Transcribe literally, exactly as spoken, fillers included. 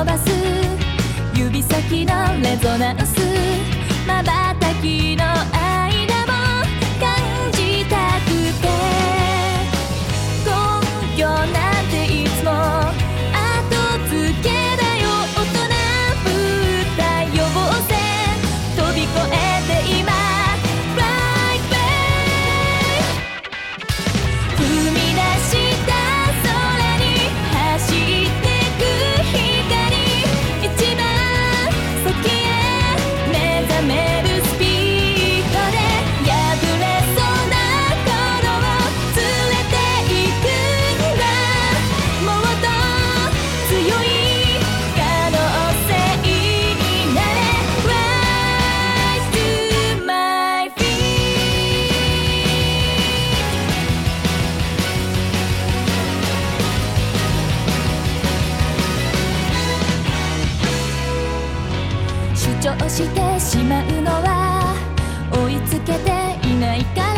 伸ばす指先のレゾナンス、瞬きの間も感じたくて、根拠なんていつも後付けだよ。大人ぶった予防線飛び越えて今フライウェイ、踏み出した空に走ってく光、一番先へ目覚めるスピードで破れそうな頃を連れていくんだ。もっと強い可能性になれ Rise to my feet。 主張してしまうのは追いつけていないから